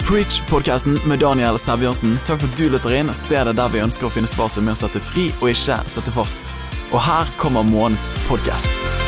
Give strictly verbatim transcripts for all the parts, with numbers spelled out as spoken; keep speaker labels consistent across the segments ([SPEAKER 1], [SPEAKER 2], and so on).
[SPEAKER 1] Preach-podcasten med Daniel Sæbjørnsen. Takk for at du lytter inn, stedet der vi ønsker å finne svaret med å sette fri og ikke sette fast. Og her kommer månedens podcast.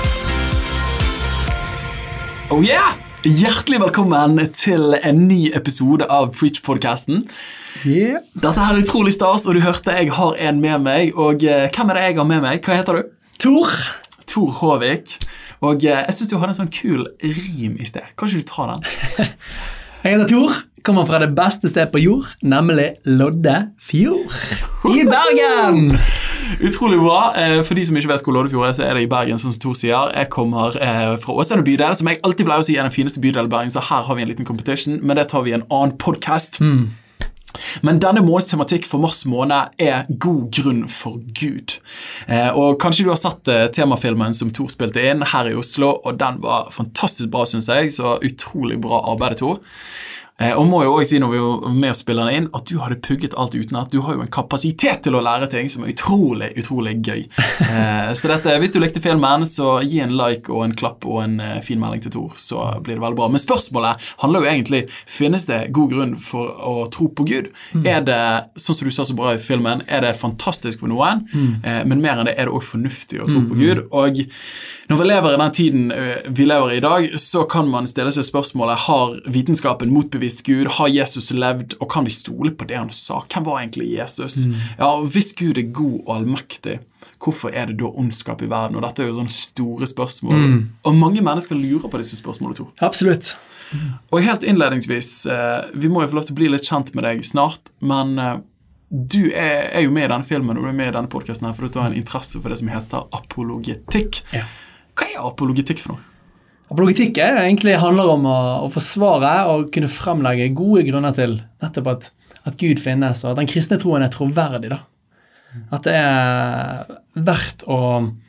[SPEAKER 1] Oh yeah! Hjertelig velkommen til en ny episode av Preach-podcasten.
[SPEAKER 2] Yeah.
[SPEAKER 1] Dette her er utrolig stas, og du hørte jeg har en med meg. Og uh, hvem er det jeg har med meg? Hva heter du?
[SPEAKER 2] Tor.
[SPEAKER 1] Tor Håvik. Og uh, jeg synes du hadde en sånn kul rim i sted. Kan ikke du ta den?
[SPEAKER 2] Jeg heter Tor, kommer fra det beste sted på jord, nemlig Loddefjord i Bergen.
[SPEAKER 1] Utrolig bra. For de som ikke vet hvor Loddefjord er, så er det i Bergen, som Tor sier. Jeg kommer fra Åsane bydel, som jeg alltid pleier å si er den fineste bydelen i Bergen, så her har vi en liten competition, men det tar vi i en annen podcast. Mm. Men denne måneds tematikk for mars måned er god grunn for Gud. Eh, og kanskje du har sett eh, temafilmen som Tor spilte inn her i Oslo, og den var fantastisk bra, synes jeg, så utrolig bra arbeid, Tor. Eh, og må jo også si når vi var med å spille den inn, at du hadde pugget alt uten at du har jo en kapasitet til å lære ting som er utrolig, utrolig gøy. Eh, så dette, hvis du likte filmen, så gi en like og en klapp og en eh, fin melding til Tor, så blir det veldig bra. Men spørsmålet handler jo egentlig, finnes det god grunn for å tro på Gud? Mm. Er det, sånn som du sa så bra i filmen, er det fantastisk for noen, mm. eh, men mer enn det er det også fornuftig å tro mm. på Gud. Og når vi lever i den tiden vi lever i i dag, så kan man stille seg spørsmålet, har vitenskapen motbevist Gud, har Jesus levd, og kan vi stole på det han sa? Hvem var egentlig Jesus? Mm. Ja, hvis Gud er god og allmektig, hvorfor er det da ondskap i verden? Og dette er jo sånne store spørsmål. Mm. Og mange mennesker lurer på disse spørsmålene, Tor.
[SPEAKER 2] Absolutt.
[SPEAKER 1] Mm. Og helt innledningsvis, vi må jo få lov til å bli litt kjent med deg snart, men du er, er jo med i denne filmen, og du er med i denne podcasten her, for du har en interesse for det som heter apologetikk. Ja. Hva er apologetikk for noe?
[SPEAKER 2] Apologetikk er, egentlig handler om å, å forsvare og kunne fremlegge gode grunner til nettopp at, at Gud finnes, og at den kristne troen er troverdig. Da. At det er verdt å,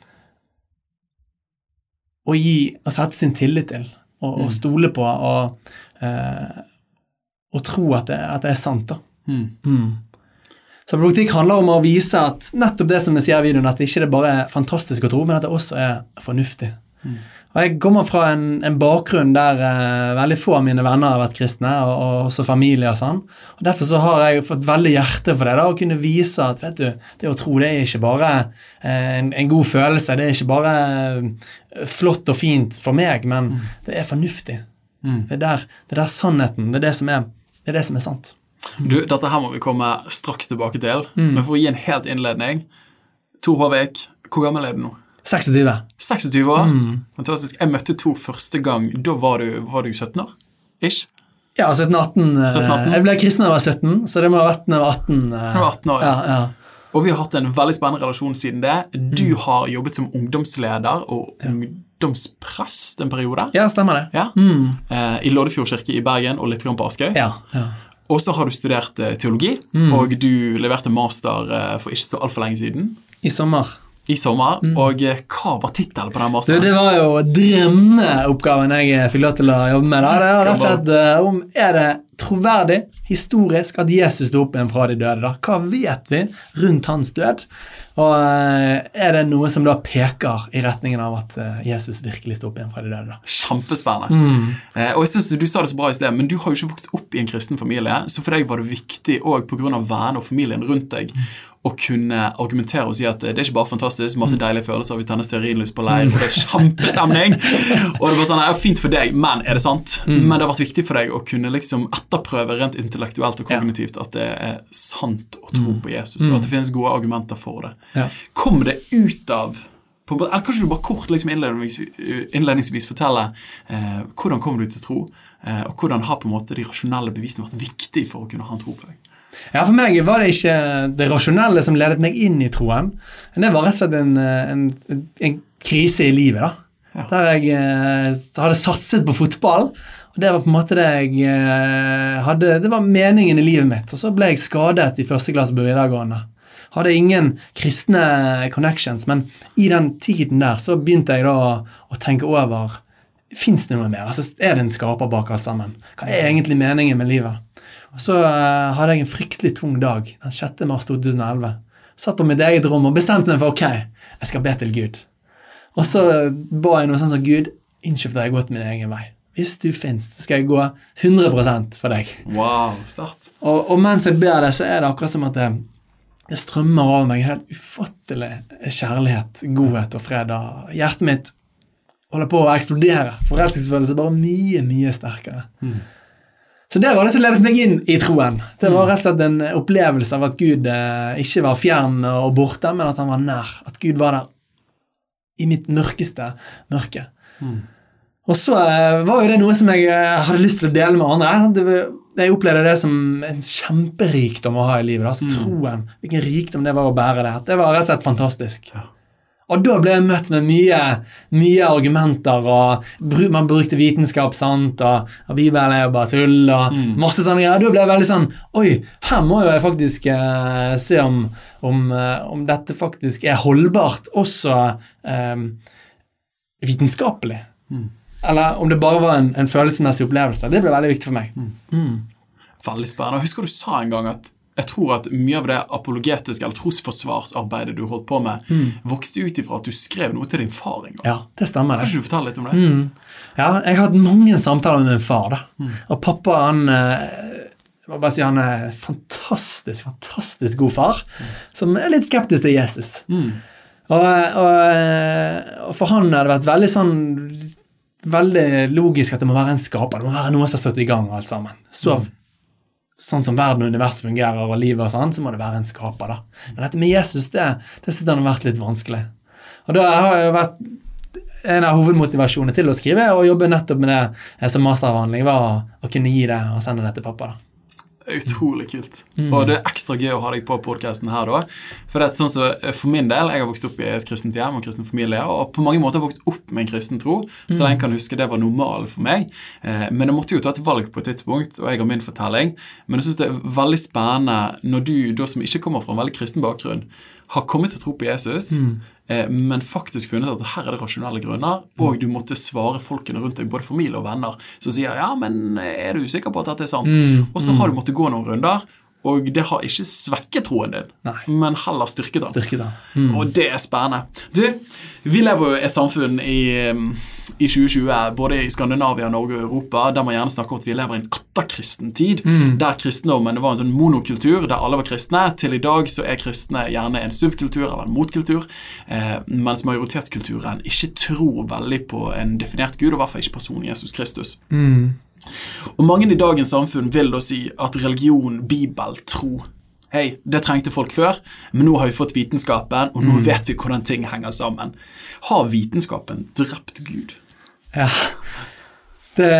[SPEAKER 2] å gi, å sette sin tillit til, og, og stole på, og, eh, og tro at det, at det er sant. Da. Mm. Mm. Så apologetikk handler om å vise at nettopp det som vi sier i videoen, at det ikke er bare fantastisk å tro, men at det også er fornuftig. Mm. Og jeg kommer fra en, en bakgrunn der eh, veldig få av mine venner har vært kristne, og, og også familie og sånn. Og derfor så har jeg fått veldig hjerte for det, da, å kunne vise at, vet du, det å tro det er ikke bare eh, en, en god følelse, det er ikke bare eh, flott og fint for meg, men mm. det er fornuftig. Mm. Det, er der, det er der sannheten, det er det som er, det er, det som er sant.
[SPEAKER 1] Du, dette her må vi komme straks tilbake til, mm. men for å gi en helt innledning, Tor Håvik, hvor gammel er du nå?
[SPEAKER 2] seksogtyve.
[SPEAKER 1] seksogtyve år? Mm. Fantastisk. Jeg møtte Tor første gang, da var du, var du sytten år? Ish?
[SPEAKER 2] Ja, sytten atten.
[SPEAKER 1] sytten atten.
[SPEAKER 2] Jeg ble kristen da jeg var sytten, så det må ha vært når jeg var atten.
[SPEAKER 1] Når jeg var atten år,
[SPEAKER 2] ja. Ja, ja.
[SPEAKER 1] Og vi har hatt en veldig spennende relasjon siden det. Du mm. har jobbet som ungdomsleder og ja. ungdomsprest en periode.
[SPEAKER 2] Ja, stemmer det.
[SPEAKER 1] Ja. Mm. Eh, I Loddefjord kirke i Bergen og litt grann på Askøy.
[SPEAKER 2] Ja, ja.
[SPEAKER 1] Og så har du studert eh, teologi, mm. og du leverte master eh, for ikke så alt for lenge siden.
[SPEAKER 2] I sommer.
[SPEAKER 1] I sommer, mm. og hva var titelen på den masteren?
[SPEAKER 2] Det, det var jo drømmeoppgaven jeg fikk lov til å jobbe med. Da. Det har rett og slett uh, om er det troverdig, historisk, at Jesus stod opp igjen fra de døde. Da? Hva vet vi rundt hans død? Og uh, er det noe som da peker i retningen av at uh, Jesus virkelig stod opp igjen fra de døde? Da?
[SPEAKER 1] Kjempespennende. Mm. Uh, og jeg synes du sa det så bra i sted, men du har jo ikke vokst opp i en kristen familie, så for deg var det viktig, og på grunn av vennene og familien rundt deg, mm. å kunne argumentere og si at det er ikke bare fantastisk, masse deilige følelser, vi tenner stearinlys på leir, og det er kjempestemning, og det var sånn, det er fint for deg, men er det sant? Mm. Men det har vært viktig for deg å kunne liksom etterprøve rent intellektuelt og kognitivt at det er sant å tro på Jesus, og at det finnes gode argumenter for det. Ja. Kom det ut av, på, eller kanskje du bare kort liksom innledningsvis, innledningsvis fortelle eh, hvordan kommer du til tro, eh, og hvordan har på en måte de rasjonelle bevisene vært viktig for å kunne ha en tro for deg?
[SPEAKER 2] Ja, for meg var det ikke det rasjonelle som ledet meg inn i troen. Det var rett og slett en, en, en krise i livet da. Ja. Der jeg eh, hadde satset på fotball, og det var på en måte det jeg eh, hadde, det var meningen i livet mitt. Og så ble jeg skadet i første klasse på videregående. Hadde ingen kristne connections, men i den tiden der så begynte jeg da å, å tenke over, finnes det noe mer? Altså, er det en skaper bak alt sammen? Hva er egentlig meningen med livet? Og så uh, hadde jeg en fryktelig tung dag, den sjette mars to tusen og elleve. Satt på mitt eget rom og bestemte meg for, ok, jeg skal be til Gud. Og så ba jeg noe sånn som, Gud, unnskyld at jeg har gått min egen vei. hvis du finnes, så skal jeg gå hundre prosent for deg.
[SPEAKER 1] Wow, start.
[SPEAKER 2] Og, og mens jeg ber det, så er det akkurat som at det, det strømmer over meg helt ufattelig kjærlighet, godhet og fred. Og hjertet mitt holder på å eksplodere. Forelskelsesfølelse bare mye, mye sterkere. Mm. Så det var det som ledet meg inn i troen. Det var rett og slett en opplevelse av at Gud eh, ikke var fjern og borte, men at han var nær. At Gud var der i mitt mørkeste mørke. Mm. Og så eh, var jo det noe som jeg eh, hadde lyst til å dele med andre. Det var, jeg opplevde det som en kjemperikdom å ha i livet. Altså mm. troen, hvilken rikdom det var å bære det. Det var rett og slett fantastisk. Ja. Og da ble jeg møtt med mye, mye argumenter, og man brukte vitenskap, sant, og, og Bibelen er jo bare tull, og mm. masse sånne greier. Da ble jeg veldig sånn, oi, her må jo jeg faktisk eh, se om, om, eh, om dette faktisk er holdbart, også eh, vitenskapelig. Mm. Eller om det bare var en, en følelsesmessig opplevelse. Det ble veldig viktig for meg. Mm. Mm.
[SPEAKER 1] Veldig spennende. Husker du sa en gang at jeg tror at mye av det apologetiske eller trosforsvarsarbeidet du holdt på med mm. vokste ut ifra at du skrev noe til din far en gang.
[SPEAKER 2] Ja, det stemmer.
[SPEAKER 1] Kan ikke du fortelle litt om det?
[SPEAKER 2] Mm. Ja, jeg har hatt mange samtaler med min far da. Mm. Og pappa, han, jeg må bare si, han er fantastisk, fantastisk god far, mm. som er litt skeptisk til Jesus. Mm. Og, og, og for han har det vært veldig sånn, veldig logisk at det må være en skaper, det må være noe som har stått i gang alt sammen. Så mm. sånn som verden og universet fungerer og livet og sånn, så må det være en skaper da. Men dette med Jesus, det, det synes han har vært litt vanskelig. Og da har jeg vært en av hovedmotivasjonene til å skrive og jobbe nettopp med det som masteravhandling var å kunne gi det og sende det til pappa da.
[SPEAKER 1] Utrolig kult. Mm. Og det er ekstra gøy å ha deg på podcasten her da. For det er sånn så, for min del, jeg har vokst opp i et kristent hjem og kristen familie, og på mange måter vokst opp med en kristen tro, så mm. den kan huske det var normal for meg. Eh, men jeg måtte jo ta et valg på et tidspunkt, og jeg har min fortelling. Men jeg synes det er veldig spennende når du, da som ikke kommer fra en veldig kristen bakgrunn, har kommet til å tro på Jesus, mm. eh, men faktisk funnet at her er det rasjonelle grunner, og du måtte svare folkene rundt deg, både familie og venner, som sier, ja, men er du sikker på at dette er sant? Mm. Og så har du måttet gå noen runder, og det har ikke svekket troen din, Nei. Men heller styrket den.
[SPEAKER 2] Styrket den. Mm.
[SPEAKER 1] Og det er spennende. Du, vi lever jo i et samfunn i, i tjue tjue, både i Skandinavia, Norge og Europa, der man gjerne snakker om at vi lever i en etterkristen tid, mm. der kristendommen var en sånn monokultur, der alle var kristne. Til i dag så er kristne gjerne en subkultur eller en motkultur, eh, mens majoritetskulturen ikke tror veldig på en definert Gud, og i hvert fall ikke personen Jesus Kristus. Mm. Og mange i dagens samfunn vil da si at religion, bibel, tro, hei, det trengte folk før, men nå har vi fått vitenskapen, og nå mm. vet vi hvordan ting henger sammen. Har vitenskapen drept Gud?
[SPEAKER 2] Ja, det,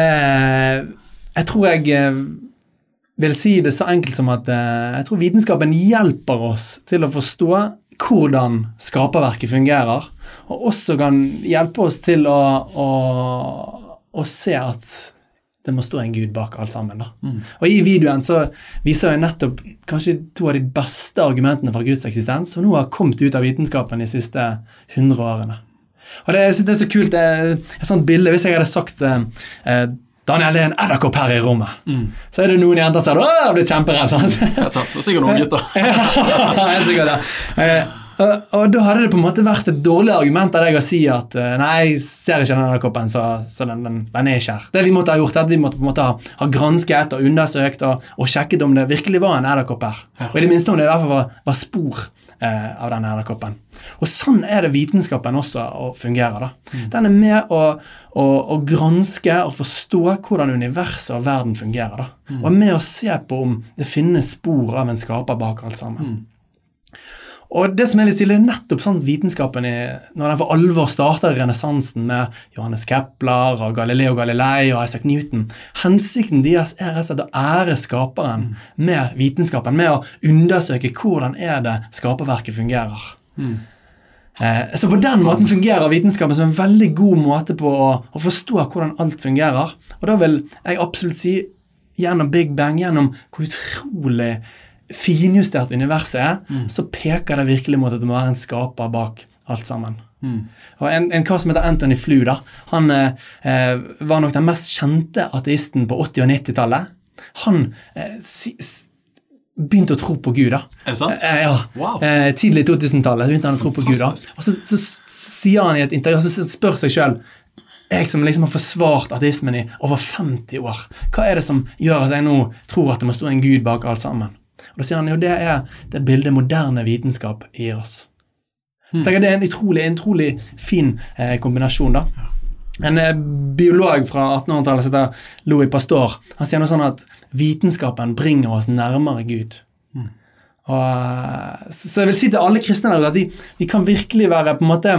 [SPEAKER 2] jeg tror jeg vil si det så enkelt som at jeg tror vitenskapen hjelper oss til å forstå hvordan skaperverket fungerer, og også kan hjelpe oss til å, å, å se at det må stå en Gud bak alt sammen da. Mm. Og i videoen så viser jeg nettopp kanskje to av de beste argumentene for Guds eksistens, som nå har kommet ut av vitenskapen de siste hundre årene. Og det, jeg synes det er så kult, det er et sånt bilde, hvis jeg hadde sagt eh, Daniel, det er en edderkopp her i rommet, mm. så er det noen jenter som sier, åh, jeg ble kjemperedd, sant?
[SPEAKER 1] Det er sant, og sikkert noen gutter.
[SPEAKER 2] Ja, jeg sikkert det. Eh, Og, og da hadde det på en måte vært et dårlig argument av deg å si at nei, jeg ser ikke denne koppen, så, så den, den, den er ikke her. Det vi måtte ha gjort er at vi måtte på en måte ha, ha gransket og undersøkt og, og sjekket om det virkelig var en edderkopp her. Ja. Og i det minste om det i hvert fall var, var spor eh, av denne edderkoppen. Og sånn er det vitenskapen også å fungere da. Mm. Den er med å, å, å granske og forstå hvordan universet og verden fungerer da. Mm. Og med å se på om det finnes spor av en skaper bak alt sammen. Mm. Og det som jeg vil si, det er nettopp sånn at vitenskapen er, når den for alvor starter renessansen med Johannes Kepler og Galileo Galilei og Isaac Newton, hensikten deres er rett og slett å ære skaperen med vitenskapen, med å undersøke hvordan er det skaperverket fungerer. Mm. Eh, så på den måten fungerer vitenskapen som en veldig god måte på å, å forstå hvordan alt fungerer. Og da vil jeg absolutt si, gjennom Big Bang, gjennom hvor utrolig finjustert universet er, mm. så peker det virkelig mot at det må være en skaper bak alt sammen. Mm. Og en, en kar som heter Anthony Flew da, han eh, var nok den mest kjente ateisten på åtti- og nittitallet. Han eh, si, begynte å tro på Gud da.
[SPEAKER 1] Er det sant?
[SPEAKER 2] Eh, ja,
[SPEAKER 1] wow.
[SPEAKER 2] eh, tidlig i to tusen-tallet begynte han å tro på Gud da. Og så, så sier han i et intervju, så spør seg selv, jeg som liksom har forsvart ateismen i over femti år, hva er det som gjør at jeg nå tror at det må stå en Gud bak alt sammen? Og da sier han jo, det er det bildet moderne vitenskap gir oss. Så jeg tenker det er en utrolig, en utrolig fin eh, kombinasjon da. En eh, biolog fra attenhundretallet som heter Louis Pasteur, han sier noe sånn at vitenskapen bringer oss nærmere Gud. Mm. Og, så jeg vil si til alle kristne der, at vi, vi kan virkelig være på en måte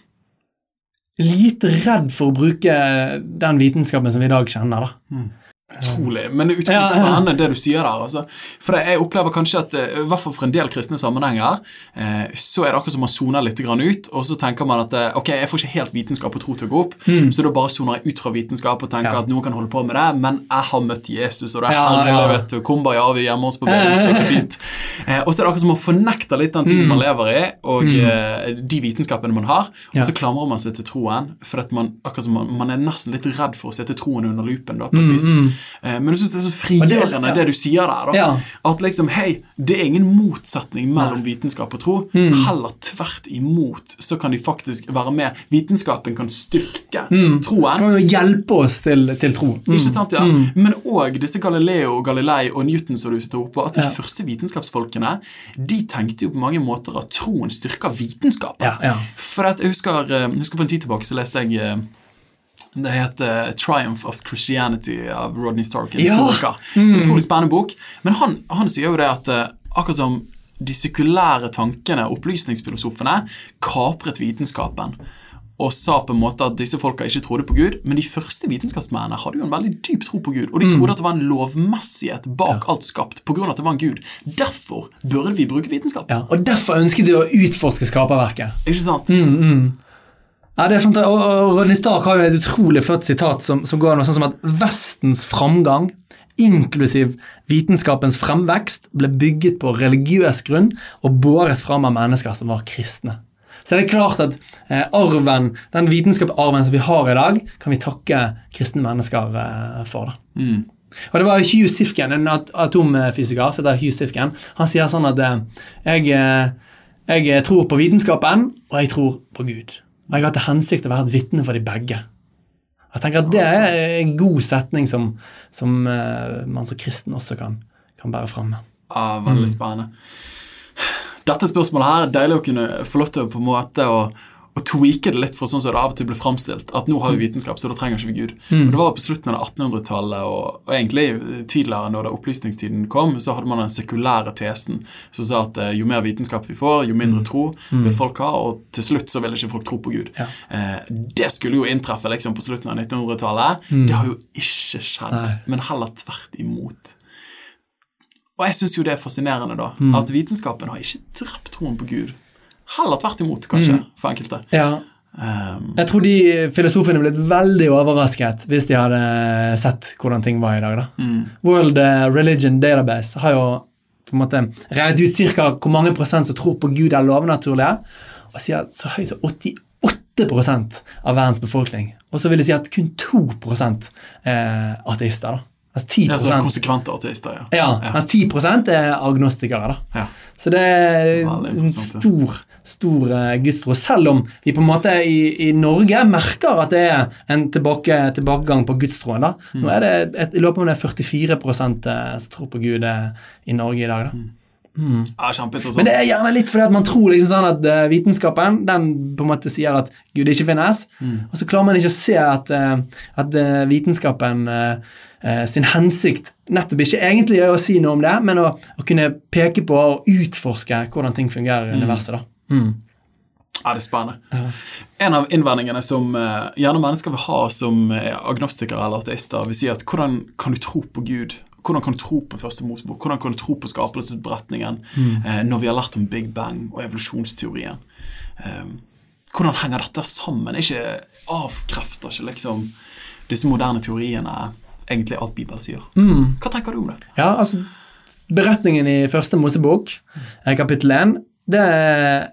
[SPEAKER 2] lite redd for å bruke den vitenskapen som vi i dag kjenner da.
[SPEAKER 1] Mm. Utrolig, men det er utrolig spennende det du sier der, altså. For jeg opplever kanskje at, i hvert fall for en del kristne sammenhenger, eh, så er det akkurat som man zoner litt grann ut, og så tenker man at, ok, jeg får ikke helt vitenskap og tro til å gå opp, mm. så da bare zoner jeg ut fra vitenskap og tenker ja. At noen kan holde på med det, men jeg har møtt Jesus, og det er ja, herlig, ja. Vet du, kom bare, ja, vi er hjemme hos på bedre, så det er fint. Eh, og så er det akkurat som man fornekter litt den tiden mm. man lever i, og mm. eh, de vitenskapene man har, og ja. Så klamrer man seg til troen, for at man, akkurat som man, man er nesten litt redd for å sette troen under lupen da, på et vis. Mm. Men jeg synes det er så frigjørende det, ja. Det du sier der da. Ja. At liksom, hei, det er ingen motsetning mellom Nei. Vitenskap og tro. Mm. Heller tvert imot så kan de faktisk være med. Vitenskapen kan styrke mm. troen.
[SPEAKER 2] Kan jo hjelpe oss til, til tro.
[SPEAKER 1] Mm. Ikke sant, ja. Mm. Men også disse Galileo, Galilei og Newton som du sitter oppe på, at de ja. Første vitenskapsfolkene, de tenkte jo på mange måter at troen styrker vitenskapen. Ja, ja. For at jeg husker, jeg husker for en tid tilbake så leste jeg det heter Triumph of Christianity av Rodney Stark, en
[SPEAKER 2] ja.
[SPEAKER 1] Historiker. Mm. Utrolig spennende bok. Men han, han sier jo det at akkurat som de sekulære tankene, opplysningsfilosofene, kapret vitenskapen og sa på en måte at disse folka ikke trodde på Gud, men de første vitenskapsmennene hadde jo en veldig dyp tro på Gud, og de trodde mm. at det var en lovmessighet bak ja. Alt skapt, på grunn av at det var en Gud. Derfor burde vi bruke vitenskap.
[SPEAKER 2] Ja, og derfor ønsket de å utforske skaperverket.
[SPEAKER 1] Ikke sant?
[SPEAKER 2] Mm, mm. Ja, det er fantastisk. Og Rodney Stark har jo et utrolig flott sitat som, som går noe sånn som at Vestens framgang, inklusiv vitenskapens fremvekst, ble bygget på religiøs grunn og båret fram av mennesker som var kristne. Så det er klart at eh, arven, den vitenskapsarven som vi har i dag, kan vi takke kristne mennesker eh, for det. Mm. Og det var Hugh Sifkin, en atomfysiker, så det er Hugh Sifkin. Han sier sånn at eh, jeg, jeg tror på vitenskapen, og jeg tror på Gud. Og jeg har til hensikt å være et vittne for de begge. Jeg tenker at det er en god setning som, som uh, man som kristen også kan, kan bære frem med.
[SPEAKER 1] Ja, veldig spennende. Dette spørsmålet her er deilig å kunne få lov til på en måte å og tweake det litt for sånn som det av og til ble fremstilt, at nå har vi vitenskap, så da trenger ikke vi Gud. Mm. Og det var på slutten av attenhundretallet, og, og egentlig tidligere når det opplysningstiden kom, så hadde man den sekulære tesen, som sa at jo mer vitenskap vi får, jo mindre tro vil folk ha, og til slutt så vil ikke folk tro på Gud. Ja. Eh, det skulle jo inntreffe liksom, på slutten av nittenhundretallet. Mm. Det har jo ikke skjedd, Nei. Men heller tvert imot. Og jeg synes jo det er fascinerende da, mm. at vitenskapen har ikke drept troen på Gud. Heller tvert imot, kanskje, mm. for enkelte.
[SPEAKER 2] Ja. Um, jeg tror de filosofene ble veldig overrasket hvis de hadde sett hvordan ting var i dag. Da. Mm. World Religion Database har jo på en måte regnet ut cirka hvor mange prosent som tror på Gud er lovnaturlige, og sier så høyt som åttiåtte prosent av verdens befolkning. Og så vil de si at kun to prosent er ateister da. Altså ti prosent,
[SPEAKER 1] ja, så konsekvente ateister, ja.
[SPEAKER 2] Ja, ja. Mens ti prosent er agnostikere, da. Ja. Så det er en stor, stor uh, gudstro, selv om vi på en måte i, i Norge merker at det er en tilbake, tilbakegang på gudstroen, da. Mm. Nå er det, et, i løpet av det førtifire prosent som tror på Gud i Norge i dag, da. Mm. Mm.
[SPEAKER 1] Ja, kjempeinteressant.
[SPEAKER 2] Men det er gjerne litt fordi at man tror liksom sånn at uh, vitenskapen, den på en måte sier at Gud ikke finnes, mm. og så klarer man ikke å se at, uh, at uh, vitenskapen uh, uh, sin hensikt nettopp ikke egentlig er å si noe om det, men å, å kunne peke på og utforske hvordan ting fungerer i universet da. Mm.
[SPEAKER 1] Ja, det er spennende. Ja. En av innvendingene som uh, gjerne mennesker vil ha som uh, agnostikere eller ateister, vil si at hvordan kan du tro på Gud? Hvordan kan du tro på første Mosebok? Hvordan kan du tro på skapelsesberetningen mm. eh, når vi har lært om Big Bang og evolusjonsteorien? Eh, hvordan henger dette sammen? Ikke avkrefter ikke liksom disse moderne teoriene egentlig alt Bibelen sier? Mm. Hva tenker du om det?
[SPEAKER 2] Ja, altså, beretningen i første Mosebok, kapittel én, det er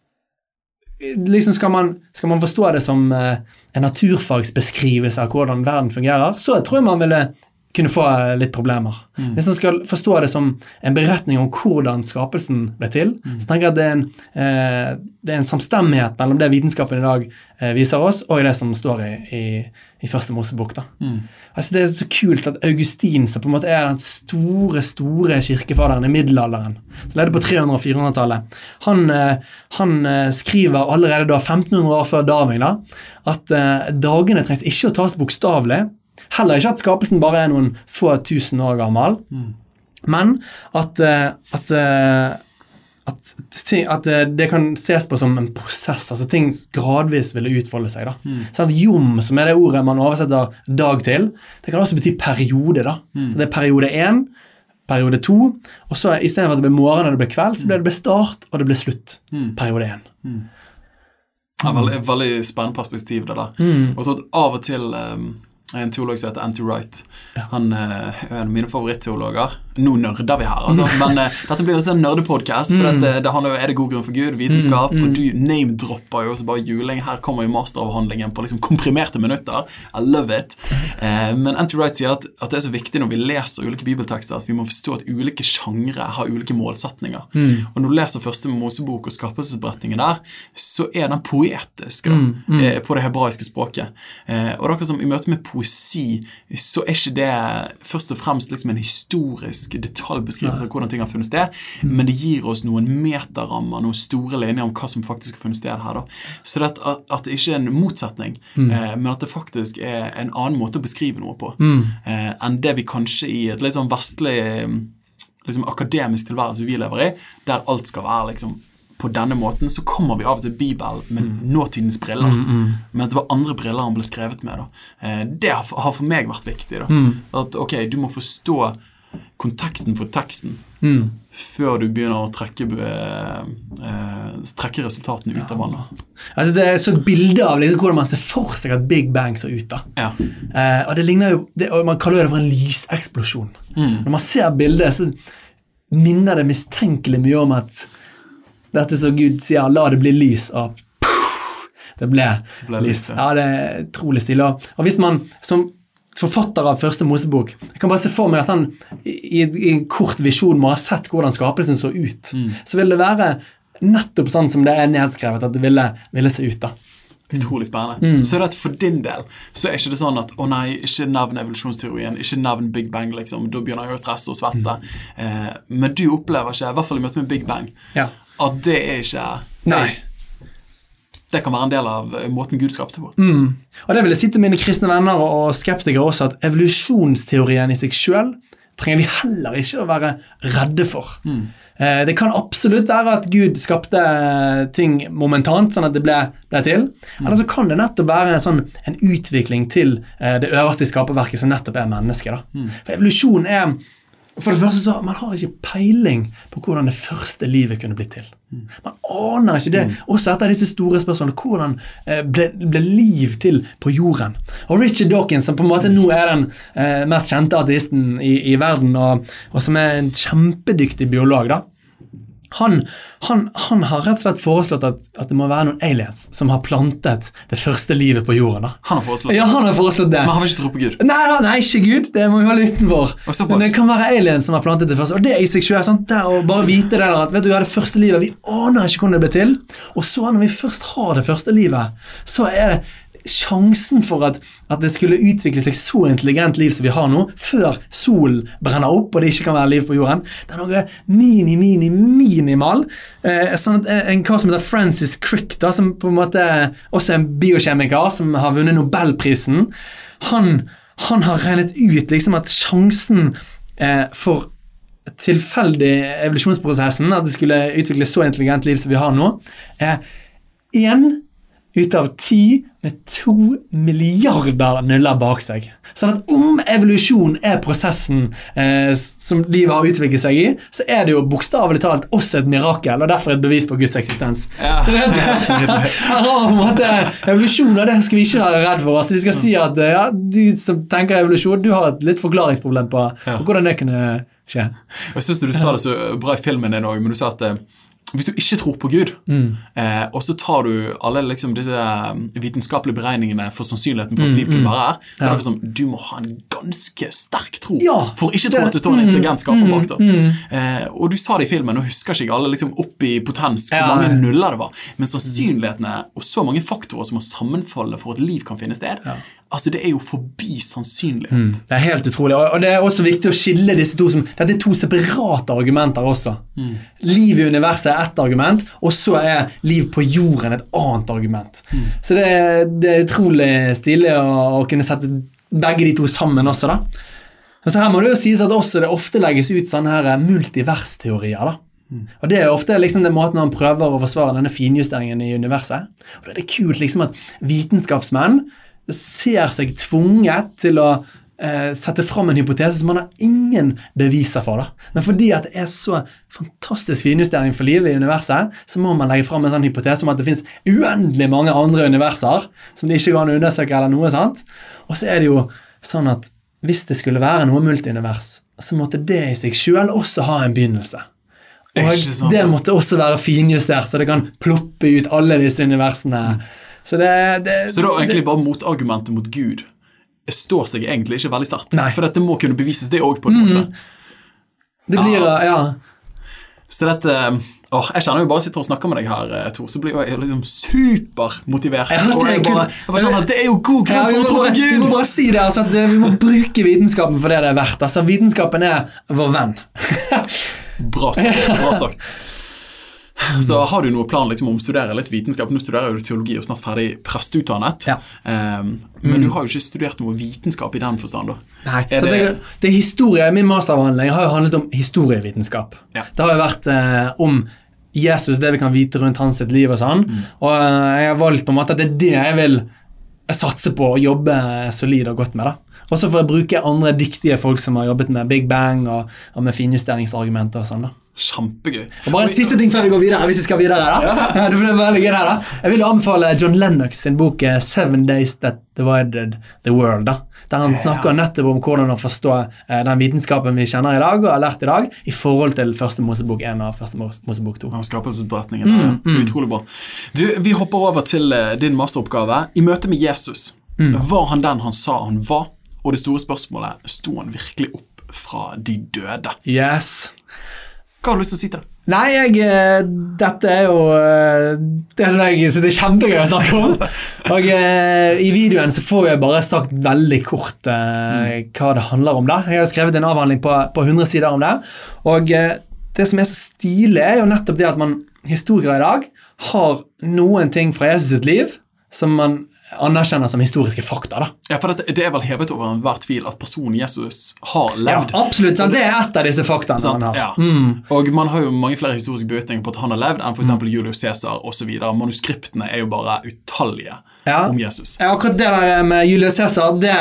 [SPEAKER 2] liksom skal man, skal man forstå det som en naturfagsbeskrivelse av hvordan verden fungerer, så tror jeg man ville kunne få litt problemer. Mm. Hvis man skal forstå det som en beretning om hvordan skapelsen ble til, mm. så tenker jeg at det er, en, eh, det er en samstemmighet mellom det vitenskapen i dag eh, viser oss, og det som står i, i, i første Mosebok. Da. Mm. Altså, det er så kult at Augustin, som på en måte er den store, store kirkefaderen i middelalderen, som leder på tre hundre- og fire hundre-tallet, han, eh, han eh, skriver allerede da femten hundre år før Darwin da, at eh, dagene trengs ikke å tas bokstavlig, heller ikke at skapelsen bare er noen få tusen år gammel, mm. men at, at, at, at det kan ses på som en prosess, altså ting gradvis ville utfolde seg. Da. Mm. Så at jom, som er det ordet man oversetter dag til, det kan også bety periode. Da. Mm. Så det er periode én, periode to, og så i stedet for at det ble morgen og det ble kveld, så ble det ble start og det ble slutt. Mm. Periode én. Mm.
[SPEAKER 1] Ja, veldig, veldig spennende perspektiv det da. Mm. Og så at av og til... Um en teolog som heter N T Wright. Ja. Han er en av mine favorittteologer. Nå nørder vi her, altså. Men uh, dette blir også en nørdepodcast, for mm. det, det handler jo, er det god grunn for Gud, vitenskap, mm. Mm. og du name-dropper jo også bare juling. Her kommer jo masteravhandlingen på liksom komprimerte minutter. I love it. Uh, men N T Wright sier at, at det er så viktig når vi leser ulike bibeltekster, at vi må forstå at ulike sjangre har ulike målsetninger. Mm. Og når du leser første Mosebok og skapelsesberetningen der, så er den poetisk da, mm. Mm. Uh, på det hebraiske språket. Uh, og dere som i møte med poesi, så er ikke det først og fremst liksom en historisk detaljbeskrivelse av hvordan ting har funnet sted, mm. men det gir oss noen metarammer, noen store linjer om hva som faktisk har funnet sted her. Da. Så det at, at det ikke er en motsetning, mm. eh, men at det faktisk er en annen måte å beskrive noe på, mm. eh, enn det vi kanskje i et litt sånn vestlig, liksom akademisk tilværelse vi lever i, der alt skal være liksom på denne måten, så kommer vi av til Bibelen med mm. nåtidens briller, mm, mm. mens det var andre briller han ble skrevet med. Da. Eh, det har for, har for meg vært viktig. Da. Mm. At ok, du må forstå konteksten for teksten mm. før du begynner å trekke, eh, eh, trekke resultatene ut av vannet.
[SPEAKER 2] Altså det er så et bilde av liksom, hvordan man ser for seg at Big Bang ser ut. Da. Ja. Eh, og det ligner jo, det, og man kaller det for en lyseksplosjon. Mm. Når man ser bildet, så minner det mistenkelig mye om at dette så Gud sier, la det bli lys, og puff, det ble, ble lys. Ja, det er utrolig stilig. Og hvis man, som forfatter av første Mosebok, jeg kan bare se for meg at han i, i en kort visjon må ha sett hvordan skapelsen så ut. Mm. Så vil det være nettopp sånn som det er nedskrevet, at det ville, ville se ut da.
[SPEAKER 1] Utrolig spennende. Mm. Så er det at for din del, så er ikke det sånn at, å nei, ikke nevn evolusjonsteorien, ikke nevn Big Bang, liksom, da begynner jeg å stresse og svette. Mm. Eh, men du opplever ikke, i hvert fall i møte med Big Bang, ja. At det er ikke... Nei. Det kan være en del av måten Gud skapte på.
[SPEAKER 2] Mm. Og det vil jeg si til mine kristne venner og skeptikere også, at evolusjonsteorien i seg selv trenger vi heller ikke å være redde for. Mm. Eh, det kan absolutt være at Gud skapte ting momentant, sånn at det ble, ble til. Mm. Eller så kan det nettopp være en, sånn, en utvikling til eh, det øverste i skaperverket som nettopp er mennesket. Da. Mm. For evolusjon er... For det første så, man har ikke peiling på hvordan det første livet kunne bli til. Man aner ikke det. Også etter disse store spørsmålene, hvordan ble, ble liv til på jorden. Og Richard Dawkins, som på en måte nå er den eh, mest kjente ateisten i, i verden, og, og som er en kjempedyktig biolog da, Han, han, han har rett og slett foreslått at, at det må være noen aliens som har plantet det første livet på jorden. Da.
[SPEAKER 1] Han har foreslått
[SPEAKER 2] Ja, han har foreslått det.
[SPEAKER 1] Men han vil ikke tro på Gud?
[SPEAKER 2] Nei, nei, ikke Gud. Det må vi holde utenfor. Men det kan være aliens som har plantet det første. Og det er i seg selv, sant? Det å bare vite det der, at vet du, ja, det første livet, vi aner ikke hvordan det ble til. Og så når vi først har det første livet, så er det sjansen for at, at det skulle utvikle seg så intelligent liv som vi har nå, før solen brenner opp og det ikke kan være liv på jorden, det er noe mini, mini, minimal. Eh, sånn at en kar som heter Francis Crick, da, som på en måte også er en biokjemiker som har vunnet Nobelprisen, han, han har regnet ut liksom at sjansen eh, for tilfeldig evolusjonsprosessen, at det skulle utvikle så intelligent liv som vi har nå, er en ut av ti med to milliarder nuller bak seg. Sånn at om evolusjon er prosessen eh, som livet har utviklet seg i, så er det jo bokstavelig talt også et mirakel, og derfor et bevis på Guds eksistens. Ja. Så det er her har på en måte evolusjon, og det skal vi ikke være redd for. Altså, vi skal si at ja, du som tenker evolusjon, du har et litt forklaringsproblem på, ja. på hvordan det kunne skje.
[SPEAKER 1] Jeg synes du sa det så bra i filmen din også, men du sa at hvis du ikke tror på Gud, mm. eh, og så tar du alle liksom, disse vitenskapelige beregningene for sannsynligheten for at liv kunne være her, så ja. er det som, du må ha en ganske sterk tro ja, for ikke tro det, at det står en intelligent skaper bak da. Mm. Eh, og du sa det i filmen, og husker ikke alle liksom, opp i potens hvor ja, mange nuller det var, men sannsynlighetene og så mange faktorer som må sammenfalle for at liv kan finne sted, ja. Altså, det er jo forbi sannsynlighet. Mm, det er helt utrolig, og det er også viktig å skille disse to som, dette er to separate argumenter også. Mm. Liv i universet er ett argument, og så er liv på jorden et annet argument. Mm. Så det, det er utrolig stilig å, å kunne sette begge de to sammen også da. Og så her må det jo sies at også det ofte legges ut sånne her multiversteorier da. Mm. Og det er ofte liksom den måten han prøver å forsvare denne finjusteringen i universet. Og det er kult liksom at vitenskapsmenn ser seg tvunget til å eh, sette fram en hypotese som man har ingen beviser for da. Men fordi at det er så fantastisk finjustering for livet i universet, så må man legge fram en sånn hypotese om at det finnes uendelig mange andre universer som de ikke kan undersøke eller noe sånt. Og så er det jo sånn at hvis det skulle være noe multiunivers, så måtte det i seg selv også ha en begynnelse. Og sånn, det måtte også være finjustert, så det kan ploppe ut alle disse universene. Mm. Så det, det, så da egentlig bare motargumentet mot Gud står seg egentlig ikke veldig sterkt. Nei. For dette må kunne bevises det også på en måte. Mm.
[SPEAKER 2] Det blir, ah. ja.
[SPEAKER 1] Så dette, åh, jeg kjenner jo bare sitter og snakker med deg her, Tor, så blir jeg liksom supermotivert. Ja, det, er og jeg bare, jeg bare sånn, det er jo god grunn ja, for å tro på Gud.
[SPEAKER 2] Vi må bare si det, altså, at vi må bruke vitenskapen for det det er verdt. Altså, vitenskapen er vår venn.
[SPEAKER 1] Bra sagt, bra sagt. Så har du noen plan liksom, om å studere litt vitenskap? Nå studerer du teologi og snart ferdig prestutdannet. Ja. Um, men mm. du har jo ikke studert noe vitenskap i den forstand da.
[SPEAKER 2] Nei, er så det, det, det er historie. Min masteravhandling har jo handlet om historievitenskap. Ja. Det har jo vært eh, om Jesus, det vi kan vite rundt hans sitt liv og sånn. Mm. Og eh, jeg har valgt på en måte at det er det jeg vil satse på å jobbe solid og godt med da. Og så får jeg bruke andre dyktige folk som har jobbet med Big Bang og, og med finjusteringsargumenter og sånn da.
[SPEAKER 1] Kjempegøy.
[SPEAKER 2] Og bare en siste ting før vi går videre, hvis vi skal videre da. Ja. Ja, det blir veldig gøy her da. Jeg vil anbefale John Lennox sin bok Seven Days That Divided the World da. Der han snakker nettopp om hvordan å forstå eh, den vitenskapen vi kjenner i dag og har lært i dag i forhold til første Mosebok én og første Mosebok to.
[SPEAKER 1] Og skapelsesberetningen, mm, mm. utrolig bra. Du, vi hopper over til uh, din masteroppgave. I møte med Jesus, mm. var han den han sa han var? Og det store spørsmålet, sto han virkelig opp fra de døde?
[SPEAKER 2] Yes.
[SPEAKER 1] Hva har du lyst til å si til det?
[SPEAKER 2] Nei, jeg, dette er jo det som jeg synes det er kjempegøy å snakke om. Og i videoen så får jeg bare sagt veldig kort uh, hva det handler om da. Jeg har skrevet en avhandling på, på hundre sider om det. Og uh, det som er så stilig er jo nettopp det at man, historikere i dag, har noen ting fra Jesus sitt liv som man anerkjenner som historiske fakta da.
[SPEAKER 1] Ja, for det, det er vel hevet over enhver tvil at personen Jesus har levd.
[SPEAKER 2] Ja, absolutt, sant? Det er et av disse faktaene man har.
[SPEAKER 1] Ja. Mm. Og man har jo mange flere historiske beretninger på at han har levd enn for eksempel mm. Julius Caesar og så videre. Manuskriptene er jo bare utallige ja. om Jesus.
[SPEAKER 2] Ja, akkurat det der med Julius Caesar, det,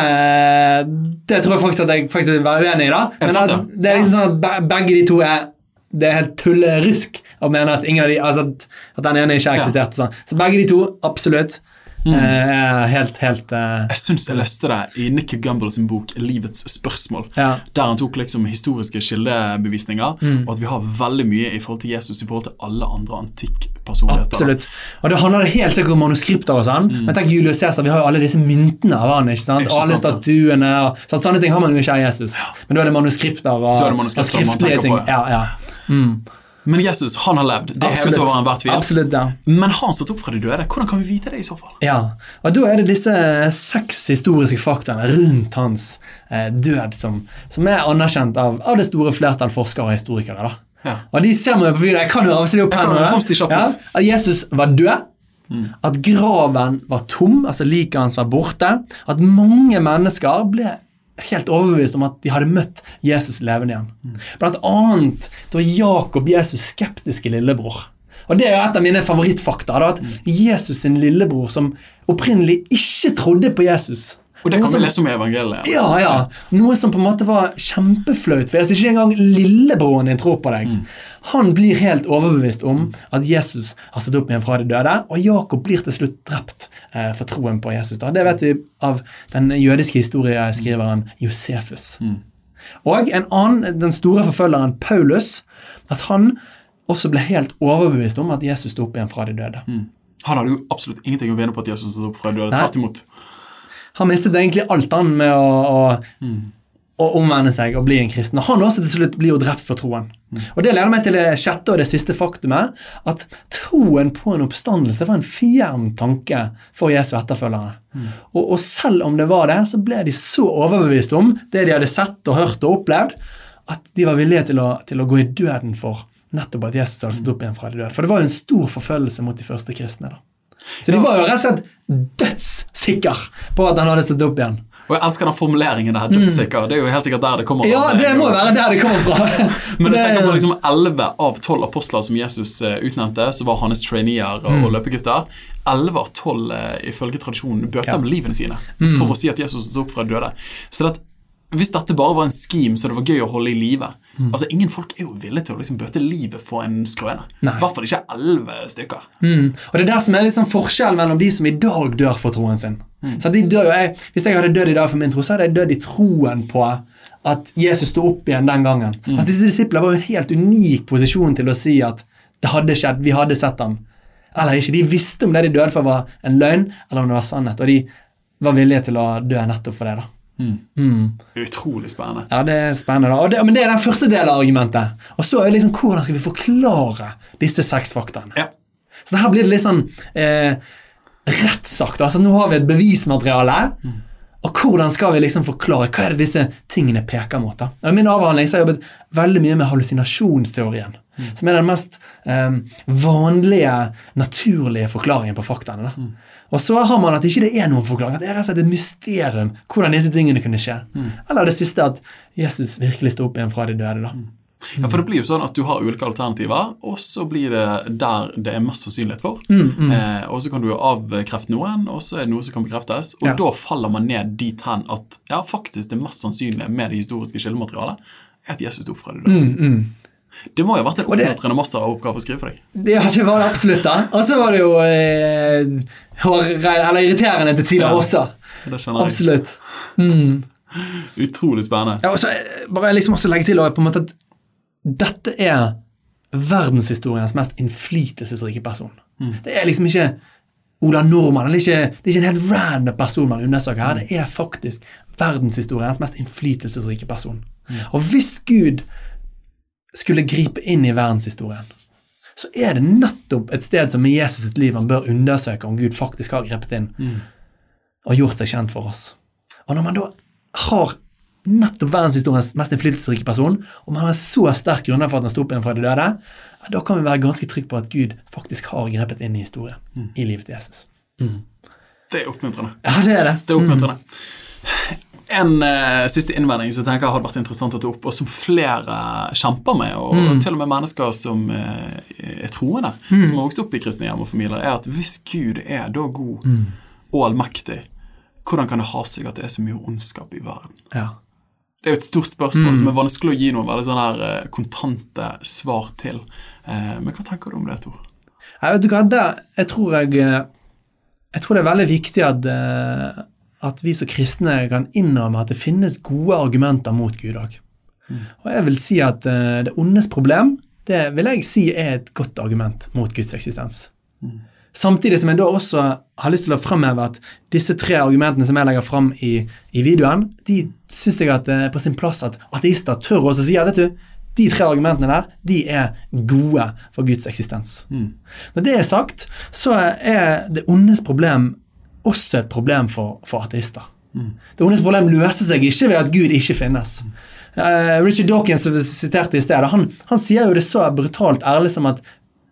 [SPEAKER 2] det tror jeg faktisk at jeg faktisk vil være uenig i da. Men er det, sant, ja? det er liksom sånn at begge de to er det er helt tullerysk å mene at ingen av de, altså at den ene ikke eksisterte ja. sånn. Så begge de to, absolutt. Mm. Uh, helt, helt uh,
[SPEAKER 1] jeg synes jeg leste det i Nick Gumbel sin bok Livets spørsmål ja. der han tok liksom historiske kildebevisninger mm. og at vi har veldig mye i forhold til Jesus i forhold til alle andre antikkpersonligheter.
[SPEAKER 2] Absolutt, og det handler helt sikkert om manuskripter og sånn mm. men tenk Julius Caesar, vi har jo alle disse myntene av han, ikke sant? Ikke alle sant, statuene og sånn, sånne ting har man jo ikke av Jesus ja. men da er det manuskripter og,
[SPEAKER 1] det manuskripter
[SPEAKER 2] og skriftlige ting ja, ja. Mm.
[SPEAKER 1] Men Jesus, han har levd, det er hevet over enhver tvil.
[SPEAKER 2] Absolutt, ja.
[SPEAKER 1] Men har han stått opp fra de døde? Hvordan kan vi vite det i så fall?
[SPEAKER 2] Ja, og da er det disse seks historiske faktaene rundt hans eh, død som, som er anerkjent av, av det store flertall forskere og historikere. Da. Ja. Og de ser meg på video, jeg kan jo avsløre opp her nå, ja, at Jesus var død, mm. at graven var tom, altså liket hans var borte, at mange mennesker ble helt overbevist om at de hadde møtt Jesus levende igjen. Mm. Blant annet da Jakob, Jesus skeptiske lillebror. Og det er jo et av mine favorittfakta, da, at mm. Jesus sin lillebror som opprinnelig ikke trodde på Jesus.
[SPEAKER 1] Og det kan
[SPEAKER 2] som,
[SPEAKER 1] vi lese om i evangeliet.
[SPEAKER 2] Ja, ja. Noe som på en måte var kjempefløyt, for jeg synes ikke engang lillebroren din tror på deg. Mm. Han blir helt overbevist om at Jesus har stått opp igjen fra de døde, og Jakob blir til slutt drept eh, for troen på Jesus. Da. Det vet vi av den jødiske historieskriveren Josefus. Mm. Og en annen, den store forfølgeren Paulus, at han også ble helt overbevist om at Jesus stod opp igjen fra de døde.
[SPEAKER 1] Mm. Han hadde jo absolutt ingenting å vinne på at Jesus stod opp fra de døde, tvert imot.
[SPEAKER 2] Han mistet egentlig alt han med å, å, mm. å omvende seg og bli en kristen. Og han også til slutt blir jo drept for troen. Mm. Og det leder meg til det sjette og det siste faktumet, at troen på en oppstandelse var en fjern tanke for Jesu etterfølgere. Mm. Og, og selv om det var det, så ble de så overbevist om det de hadde sett og hørt og opplevd, at de var villige til å, til å gå i døden for nettopp at Jesus hadde stått opp igjen fra de døde. For det var jo en stor forfølgelse mot de første kristne da. Så de var jo rett og slett dødssikker på at han hadde stått opp igjen.
[SPEAKER 1] Og jeg elsker den formuleringen der, dødssikker. Det er jo helt sikkert der det kommer fra.
[SPEAKER 2] Ja, det må være der det kommer fra.
[SPEAKER 1] Men jeg tenker på liksom elleve av tolv apostler som Jesus utnevnte, så var hans traineer og, mm. og løpegutter. elleve av tolv ifølge tradisjonen bøter med livene sine for mm. å si at Jesus stod opp fra de døde. Så det hvis dette bare var en scheme så det var gøy å holde i livet, mm. altså ingen folk er jo villige til å liksom bøte livet for en skrøne. I hvert fall ikke elleve stykker.
[SPEAKER 2] Mm. Og det er der som er litt sånn forskjell mellom de som i dag dør for troen sin. Mm. Så de dør jo, jeg, hvis jeg hadde dødd i dag for min tro, så hadde jeg dødd i troen på at Jesus stod opp igjen den gangen. Mm. Altså disse disipler var jo en helt unik posisjon til å si at det hadde skjedd, vi hadde sett han. Eller ikke, de visste om det de døde for var en løgn, eller om det var sannhet, og de var villige til å dø nettopp for det da.
[SPEAKER 1] Mm. Mm. Utrolig spennende.
[SPEAKER 2] Ja, det er spennende. Og det, men det er den første delen av argumentet. Og så er det liksom, hvordan skal vi forklare disse seks faktaene? Ja. Så her blir det litt sånn eh, rettsakt. Altså nå har vi et bevismateriale, mm. og hvordan skal vi liksom forklare, hva er det disse tingene peker mot da? I min avhandling så har jeg jobbet veldig mye med hallusinasjonsteorien, mm. som er den mest eh, vanlige, naturlige forklaringen på faktaene da. Mm. Og så har man at ikke det er noen forklaring, at det er rett og slett et mysterium hvordan disse tingene kunne skje. Mm. Eller det siste at Jesus virkelig stod opp igjen fra de døde da. Mm.
[SPEAKER 1] Ja, for det blir jo sånn at du har ulike alternativer, og så blir det der det er mest sannsynlighet for.
[SPEAKER 2] Mm, mm.
[SPEAKER 1] Eh, og så kan du jo avkrefte noen, og så er det noe som kan bekreftes, og ja. Da faller man ned dit hen at ja, faktisk det mest sannsynlige med det historiske kildematerialet er at Jesus stod opp fra de døde.
[SPEAKER 2] Mm, mm.
[SPEAKER 1] Det må jo ha vært en oppmuntrende masteroppgave å skrive for deg.
[SPEAKER 2] Ja, det var det absolutt da. Og så var det jo eh, eller irriterende til tider ja, også.
[SPEAKER 1] Det skjønner jeg.
[SPEAKER 2] Absolutt. Mm.
[SPEAKER 1] Utrolig spennende.
[SPEAKER 2] Ja, og så bare liksom også legge til på en måte at dette er verdenshistoriens mest innflytelsesrike person. Mm. Det er liksom ikke Ola Norman, det er, ikke, det er ikke en helt random person man undersøker her, det er faktisk verdenshistoriens mest innflytelsesrike person. Mm. Og hvis Gud skulle gripe inn i verdenshistorien, så er det nettopp et sted som i Jesus sitt liv han bør undersøke om Gud faktisk har grepet inn mm. og gjort seg kjent for oss. Og når man da har nettopp verdenshistoriens mest innflytelsesrike person, og man har så sterk grunn for at han stod opp igjen fra de døde, da kan vi være ganske trygg på at Gud faktisk har grepet inn i historien, mm. i livet til Jesus. Mm.
[SPEAKER 1] Det er oppmuntrende.
[SPEAKER 2] Ja, det er det.
[SPEAKER 1] Det er oppmuntrende. Mm. En uh, siste innvending som jeg tenker hadde vært interessant å ta opp, og som flere kjemper med, og mm. til og med mennesker som uh, er troende, mm. som har vokst opp i kristne hjem og familier, er at hvis Gud er da god mm. og allmektig, hvordan kan det ha seg at det er så mye ondskap i verden? Ja. Det er jo et stort spørsmål mm. som er vanskelig å gi noen veldig sånne her, uh, kontante svar til. Uh, men hva tenker du om det, Tor?
[SPEAKER 2] Jeg vet du hva, der, jeg tror jeg, jeg tror det er veldig viktig at uh, at vi som kristne kan innrømme at det finnes gode argumenter mot Gud også. Mm. Og jeg vil si at uh, det ondes problem, det vil jeg si er et godt argument mot Guds eksistens. Mm. Samtidig som jeg da også har lyst til å fremheve at disse tre argumentene som jeg legger frem i, i videoen, de synes jeg at det er på sin plass at ateister tør også si, ja, vet du, de tre argumentene der, de er gode for Guds eksistens. Mm. Når det er sagt, så er det ondes problem også et problem for, for ateister. Mm. Det ondes problem løser seg ikke ved at Gud ikke finnes. Mm. Uh, Richard Dawkins, som vi siterte i stedet, han, han sier jo det så brutalt ærlig som at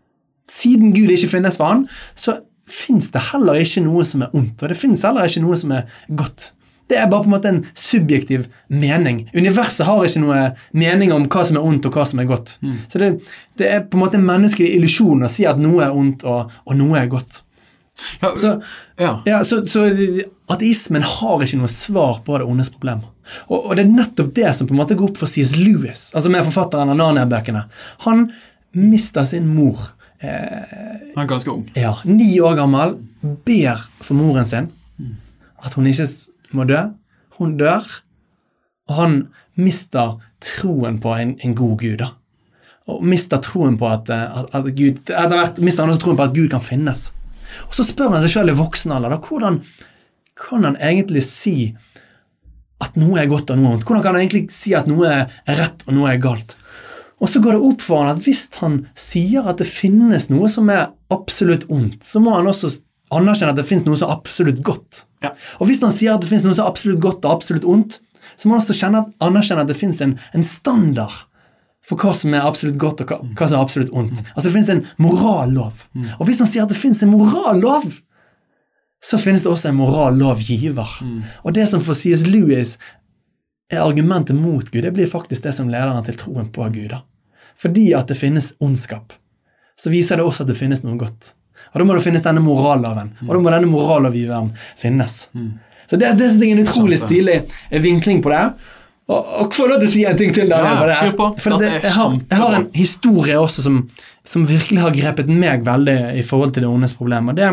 [SPEAKER 2] siden Gud ikke finnes for han, så finnes det heller ikke noe som er ondt, og det finnes heller ikke noe som er godt. Det er bare på en måte en subjektiv mening. Universet har ikke noe mening om hva som er ondt og hva som er godt. Mm. Så det, det er på en måte en menneskelig illusjon å si at noe er ondt og, og noe er godt. Ja, så, ja. Ja, så, så ateismen har ikke noe svar på det ondes problem. Og, og det er nettopp det som på en måte går opp for C S Lewis, altså med forfatteren av Narnia-bøkene. Han mister sin mor. Eh,
[SPEAKER 1] Han er ganske ung.
[SPEAKER 2] Ja, ni år gammel, ber for moren sin at hun ikke må dø. Hun dør, og han mister troen på en, en god Gud da. og mister troen på at, at, at Gud, etter hvert mister han også troen på at Gud kan finnes. Og så spør han seg selv i voksen alder, da, hvordan kan han egentlig si at noe er godt og noe ondt? Hvordan kan han egentlig si at noe er rett og noe er galt? Og så går det opp for han at hvis han sier at det finnes noe som er absolutt ondt, så må han også anerkjenne at det finnes noe som er absolutt godt.
[SPEAKER 1] Ja.
[SPEAKER 2] Og hvis han sier at det finnes noe som er absolutt godt og absolutt ondt, så må han også kjenne, anerkjenne at det finnes en, en standard for hva som er absolutt godt og hva, hva som er absolutt ondt. Altså det finnes en morallov. Mm. Og hvis han sier at det finnes en morallov, så finnes det også en morallovgiver. Mm. Og det som for C S Lewis er argumentet mot Gud, det blir faktisk det som leder han til troen på Gud. Da. Fordi at det finnes ondskap, så viser det også at det finnes noe godt. Og da må det finnes denne moralloven, mm. og da må denne morallovgiveren finnes. Mm. Så det, det er en utrolig stilig vinkling på det. Og, og få lov til å si en ting til der.
[SPEAKER 1] Ja, fyr på.
[SPEAKER 2] For det, jeg, har, jeg har en historie også som, som virkelig har grepet meg veldig i forhold til det ondes problem. Og det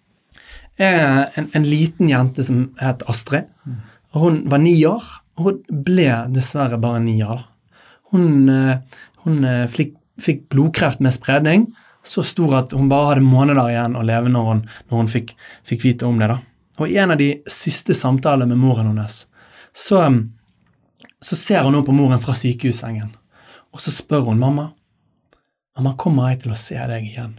[SPEAKER 2] er en, en liten jente som heter Astrid. Og hun var ni år, og hun ble dessverre bare ni år. Hun, hun fikk, fikk blodkreft med spredning, så stor at hun bare hadde måneder igjen å leve når hun, når hun fikk, fikk vite om det. Da. Og i en av de siste samtalene med moren hennes, så... Så ser hun nå på moren fra sykehussengen, og så spør hun, mamma, mamma, kommer jeg til å se deg igjen?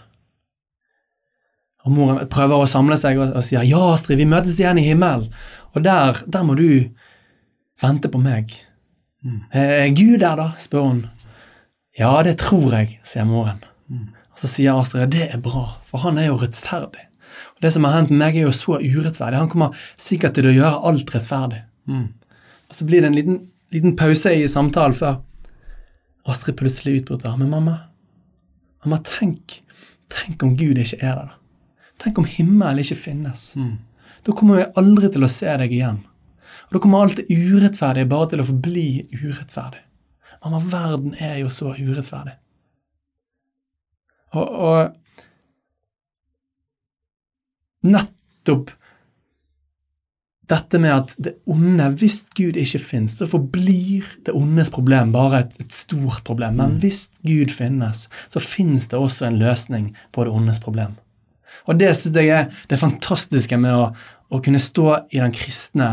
[SPEAKER 2] Og moren prøver å samle seg og, og sier, ja, Astrid, vi møtes igjen i himmelen, og der, der må du vente på meg. Mm. Er Gud der da, spør hun. Ja, det tror jeg, sier moren. Mm. Og så sier Astrid, det er bra, for han er jo rettferdig. Og det som har hendt med meg er jo så urettferdig, han kommer sikkert til å gjøre alt rettferdig. Mm. Og så blir det en liten liten pause i samtalen før Astrid plutselig utbryter. Men mamma, mamma, tenk, tenk om Gud ikke er der da. Tenk om himmelen ikke finnes. Mm. Da kommer jeg aldri til å se deg igjen. Og da kommer alt det urettferdige bare til å forbli urettferdig. Mamma, verden er jo så urettferdig. Og, og nettopp dette med at det onde, hvis Gud ikke finnes, så forblir det ondes problem bare et, et stort problem. Men hvis Gud finnes, så finnes det også en løsning på det ondes problem. Og det synes jeg er det fantastiske med å, å kunne stå i den kristne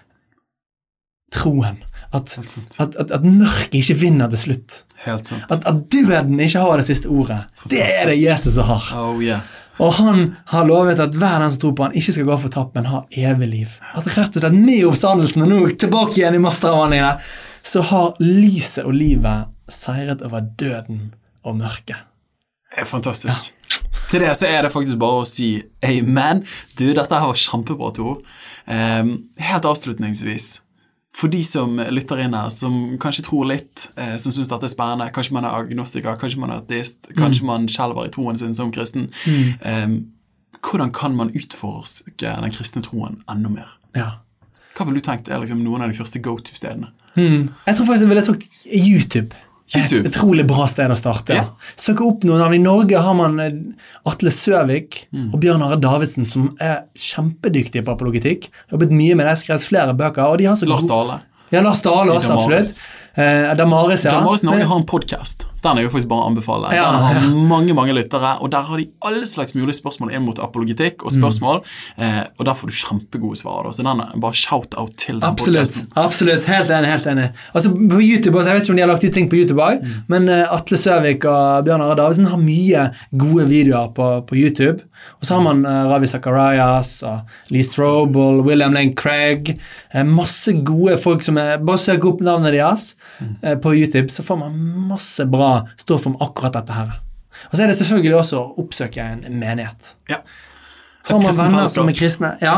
[SPEAKER 2] troen. At, at, at, at mørket ikke vinner til slutt.
[SPEAKER 1] Helt sant.
[SPEAKER 2] At, at døden ikke har det siste ordet. Fantastisk. Det er det Jesus som har.
[SPEAKER 1] Oh, yeah.
[SPEAKER 2] Og han har lovet at hver den som tror på han ikke skal gå for tapt, men ha evig liv. At rett og slett med oppstandelsen, og nå tilbake igjen i masteravhandlingene, så har lyset og livet seiret over døden og mørket.
[SPEAKER 1] Det er fantastisk. Ja. Til det så er det faktisk bare å si amen. Du, dette her var kjempebra, Tor. Um, helt avslutningsvis, for de som lytter inn her, som kanskje tror litt, eh, som synes dette er spennende, kanskje man er agnostiker, kanskje man er ateist, mm. kanskje man skjelver i troen sin som kristen, mm. eh, hvordan kan man utforske den kristne troen enda mer?
[SPEAKER 2] Ja.
[SPEAKER 1] Hva vil du tenkt er liksom noen av de første go-to-stedene?
[SPEAKER 2] Mm. Jeg tror faktisk jeg ville sagt YouTube.
[SPEAKER 1] YouTube.
[SPEAKER 2] Et utrolig bra sted å starte. Ja. Søke opp noen av I Norge har man Atle Søvik mm. og Bjørn Are Davidsen, som er kjempedyktige på apologetikk. Jeg har jobbet mye med det, skrevet flere bøker. Og de har så
[SPEAKER 1] Lars Dale.
[SPEAKER 2] Ja, Lars Dale også, absolutt. Eh, Damaris, ja.
[SPEAKER 1] Damaris Norge har en podcast. Den er jo faktisk bare å anbefale.
[SPEAKER 2] Ja,
[SPEAKER 1] den har
[SPEAKER 2] ja.
[SPEAKER 1] mange, mange lyttere, og der har de alle slags mulige spørsmål inn mot apologetikk og spørsmål, mm. eh, og der får du kjempegode svar. Så den er bare shout-out til den
[SPEAKER 2] absolutt, podcasten. Absolutt, helt enig, helt enig. Altså på YouTube også, jeg vet ikke om de har lagt ut ting på YouTube også, mm. men uh, Atle Søvik og Bjørn Are Davidsen har mye gode videoer på, på YouTube. Og så har man uh, Ravi Zacharias, og Lee Strobel, William Lane Craig, uh, masse gode folk som er, bare søk opp navnet deres mm. uh, på YouTube, så får man masse bra står for akkurat dette her. Og så er det selvfølgelig også å oppsøke en menighet.
[SPEAKER 1] Ja.
[SPEAKER 2] Har man venner som er kristne? Ja.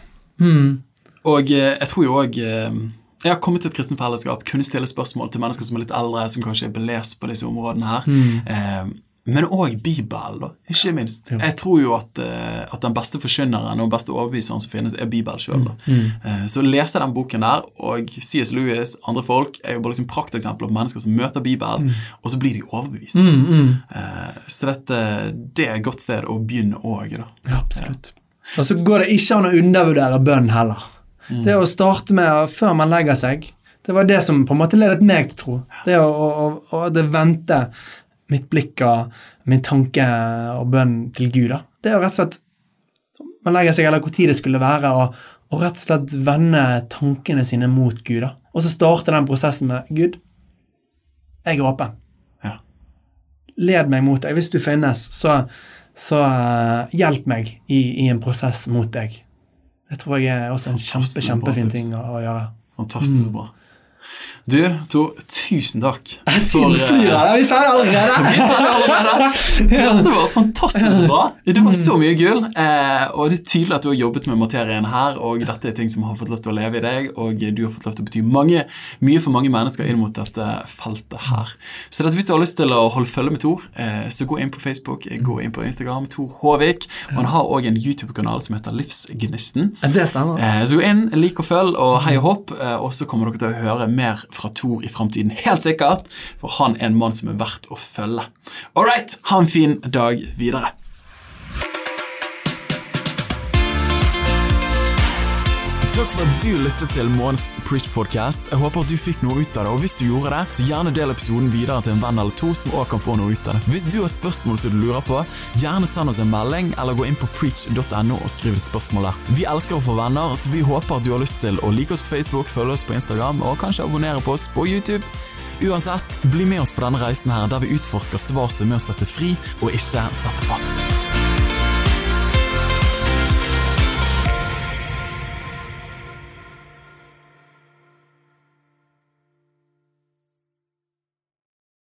[SPEAKER 2] Hmm.
[SPEAKER 1] Og eh, jeg tror jo også, eh, jeg har kommet til et kristne fellesskap, kunne stille spørsmål til mennesker som er litt eldre, som kanskje er belest på disse områdene her. Hmm. Eh, men også Bibelen, da, ikke minst. Jo. Jeg tror jo at, uh, at den beste forkynneren og beste overbeviseren som finnes er Bibelen selv. Da. Mm. Uh, så lese den boken der, og C S Lewis, andre folk, er jo bare liksom prakteksempler på mennesker som møter Bibelen, mm. og så blir de overbevist. Mm, mm. Uh, så dette, det er et godt sted å begynne også, da.
[SPEAKER 2] Ja, absolutt. Ja. Og så går det ikke an å undervurdere bønn heller. Mm. Det å starte med, før man legger seg, Det var det som på en måte ledet meg til tro. Det å, å, å det vente mitt blikk av min tanke og bønn til Gud. Da. Det er jo rett og slett, man legger seg eller hvor tid det skulle være, og, og rett og slett vende tankene sine mot Gud. Da. Og så starter den prosessen med, Gud, jeg er åpen.
[SPEAKER 1] Ja.
[SPEAKER 2] Led meg mot deg. Hvis du finnes, så, så uh, hjelp meg i, i en prosess mot deg. Det tror jeg er også en kjempe, kjempefin ting å, å gjøre.
[SPEAKER 1] Fantastisk bra. Du, Tor, tusen takk.
[SPEAKER 2] For, uh, flyr, er vi ferdig allerede?
[SPEAKER 1] vi er ferdig allerede. Dette var fantastisk bra. Det var så mye gull, eh, og det er tydelig at du har jobbet med materien her, og dette er ting som har fått lov til å leve i deg, og du har fått lov til å bety mange, mye for mange mennesker inn mot dette feltet her. Så hvis du har lyst til å holde følge med Tor, eh, så gå inn på Facebook, gå inn på Instagram, Tor Håvik, og han har også en YouTube-kanal som heter Livsgnisten.
[SPEAKER 2] Det stemmer.
[SPEAKER 1] Eh, så gå inn, lik og følg, og hei og hopp, eh, og så kommer dere til å høre mer fra Tor i fremtiden, helt sikkert, for han er en mann som er verdt å følge. Alright, ha en fin dag videre. Takk for at du lyttet til Måns Preach Podcast. Jeg håper at du fikk noe ut av det, og hvis du gjorde det, så gjerne del episoden videre til en venn eller to som også kan få noe ut av det. Hvis du har spørsmål som du lurer på, gjerne send oss en melding, eller gå inn på preach dot no og skriv ditt spørsmål der. Vi elsker å få venner, så vi håper at du har lyst til å like oss på Facebook, følge oss på Instagram, og kanskje abonnere på oss på YouTube. Uansett, bli med oss på denne reisen her, der vi utforsker svaret med å sette fri, og ikke sette fast.